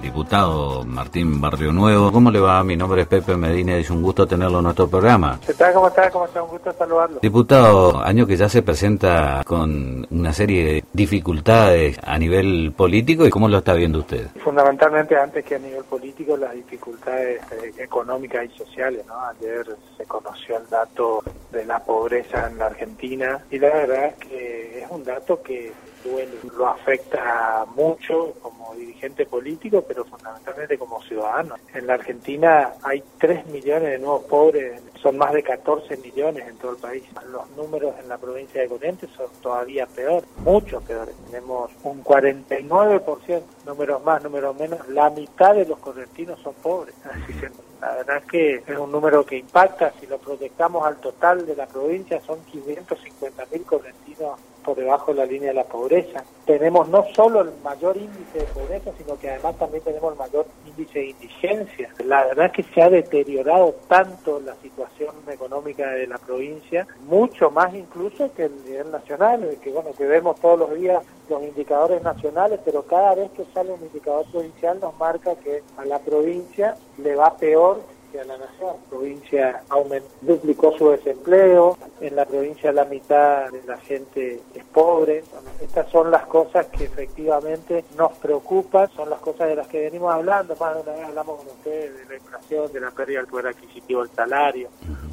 Diputado Martín Barrio Nuevo, ¿cómo le va? Mi nombre es Pepe Medina y es un gusto tenerlo en nuestro programa. ¿Qué tal? ¿Cómo está? ¿Cómo está? Un gusto saludarlo. Diputado, año que ya se presenta con una serie de dificultades a nivel político, ¿y cómo lo está viendo usted? Fundamentalmente, antes que a nivel político, las dificultades económicas y sociales, ¿no? Ayer se conoció el dato de la pobreza en la Argentina y la verdad es que es un dato que lo afecta mucho como dirigente político, pero fundamentalmente como ciudadano. En la Argentina hay 3 millones de nuevos pobres, son más de 14 millones en todo el país. Los números en la provincia de Corrientes son todavía peor, mucho peores. Tenemos un 49%, números más, números menos, la mitad de los correntinos son pobres. Así que la verdad es que es un número que impacta. Si lo proyectamos al total de la provincia, son 550.000 correntinos por debajo de la línea de la pobreza. Tenemos no solo el mayor índice de pobreza, sino que además también tenemos el mayor índice de indigencia. La verdad es que se ha deteriorado tanto la situación económica de la provincia, mucho más incluso que el nivel nacional, que vemos todos los días los indicadores nacionales, pero cada vez que sale un indicador provincial nos marca que a la provincia le va peor que a la nación. La provincia duplicó su desempleo, en la provincia la mitad de la gente es pobre. Estas son las cosas que efectivamente nos preocupan, son las cosas de las que venimos hablando. Más de una vez hablamos con ustedes de la inflación, de la pérdida del poder adquisitivo del salario,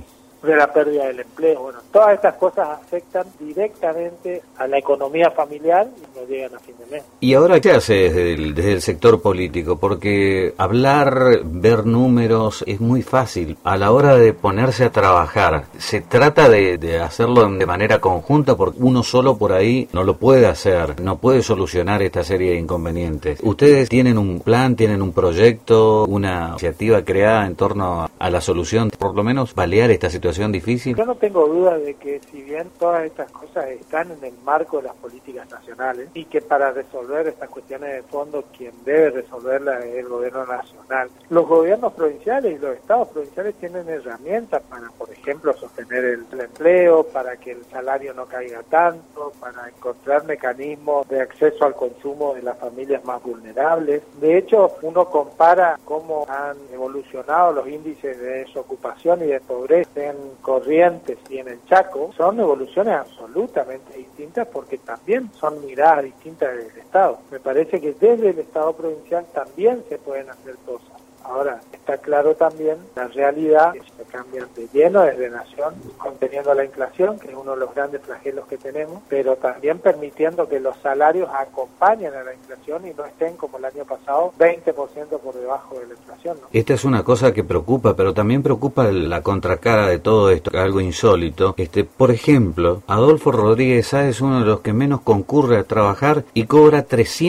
de la pérdida del empleo. Bueno, todas estas cosas afectan directamente a la economía familiar y no llegan a fin de mes. ¿Y ahora qué hace desde el sector político? Porque hablar, ver números es muy fácil. A la hora de ponerse a trabajar, se trata de hacerlo de manera conjunta, porque uno solo por ahí no lo puede hacer, no puede solucionar esta serie de inconvenientes. ¿Ustedes tienen un plan, tienen un proyecto, una iniciativa creada en torno a la solución, por lo menos paliar esta situación difícil? Yo no tengo duda de que si bien todas estas cosas están en el marco de las políticas nacionales y que para resolver estas cuestiones de fondo quien debe resolverlas es el gobierno nacional, los gobiernos provinciales y los estados provinciales tienen herramientas para, por ejemplo, sostener el empleo, para que el salario no caiga tanto, para encontrar mecanismos de acceso al consumo de las familias más vulnerables. De hecho, uno compara cómo han evolucionado los índices de desocupación y de pobreza en Corrientes y en el Chaco, son evoluciones absolutamente distintas porque también son miradas distintas del Estado. Me parece que desde el Estado provincial también se pueden hacer cosas. Ahora, está claro también la realidad que se cambian de lleno desde Nación, conteniendo la inflación, que es uno de los grandes flagelos que tenemos, pero también permitiendo que los salarios acompañen a la inflación y no estén como el año pasado 20% por debajo de la inflación, ¿no? Esta es una cosa que preocupa, pero también preocupa la contracara de todo esto, algo insólito. Por ejemplo, Adolfo Rodríguez Sá es uno de los que menos concurre a trabajar y cobra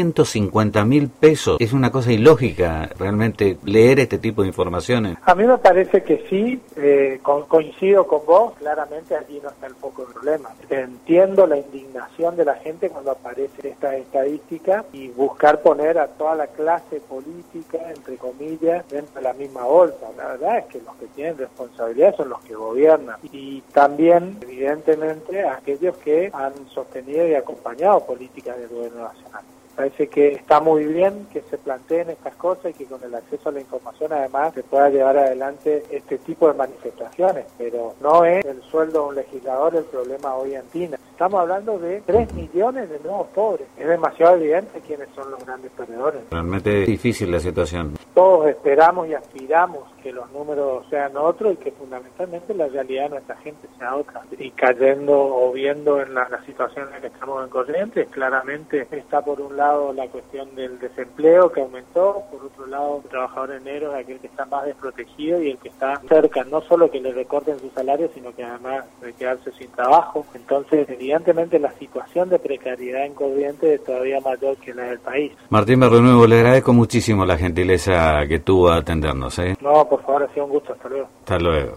350.000 pesos. Es una cosa ilógica realmente leer este tipo de informaciones. A mí me parece que sí, coincido con vos, claramente allí no está el foco del problema. Entiendo la indignación de la gente cuando aparece esta estadística y buscar poner a toda la clase política, entre comillas, dentro de la misma bolsa. La verdad es que los que tienen responsabilidad son los que gobiernan y también, evidentemente, aquellos que han sostenido y acompañado políticas del gobierno nacional. Parece que está muy bien que se planteen estas cosas y que con el acceso a la información además se pueda llevar adelante este tipo de manifestaciones, pero no es el sueldo de un legislador el problema hoy en Argentina. Estamos hablando de 3 millones de nuevos pobres. Es demasiado evidente quiénes son los grandes perdedores. Realmente es difícil la situación. Todos esperamos y aspiramos que los números sean otros y que fundamentalmente la realidad de nuestra gente sea otra. Y cayendo o viendo en la situación en la que estamos en Corrientes, claramente está por un lado la cuestión del desempleo que aumentó, por otro lado el trabajador enero es aquel que está más desprotegido y el que está cerca, no solo que le recorten su salario, sino que además de quedarse sin trabajo. Entonces, evidentemente la situación de precariedad en Corrientes es todavía mayor que la del país. Martín Barrio Nuevo, le agradezco muchísimo la gentileza que tuvo a atendernos. No, por favor, ha sido un gusto. Hasta luego. Hasta luego.